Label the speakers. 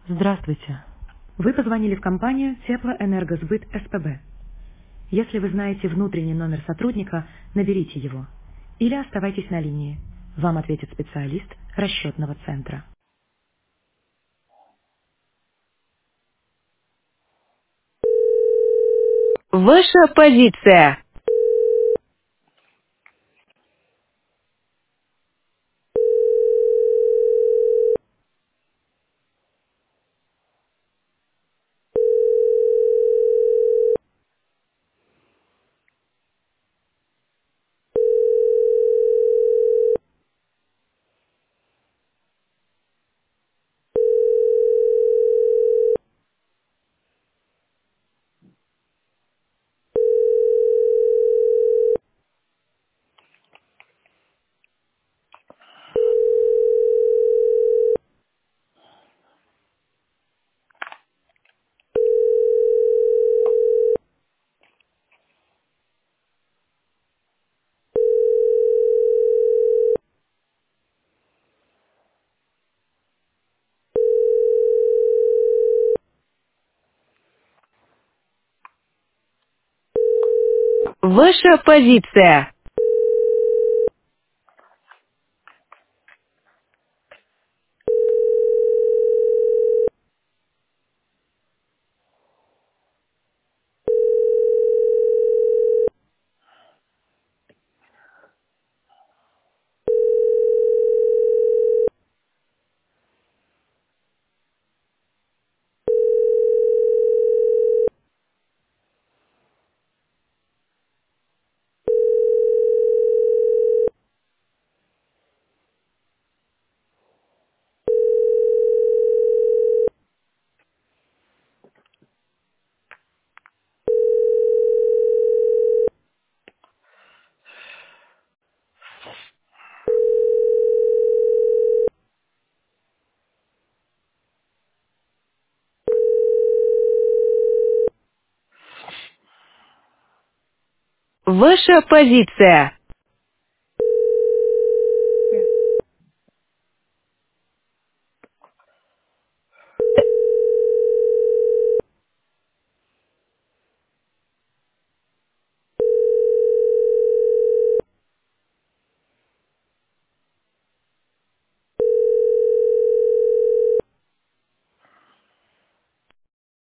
Speaker 1: Здравствуйте. Вы позвонили в компанию Теплоэнергосбыт СПБ. Если вы знаете внутренний номер сотрудника, наберите его. Или оставайтесь на линии. Вам ответит специалист расчетного центра.
Speaker 2: Ваша позиция. Ваша позиция. Ваша позиция.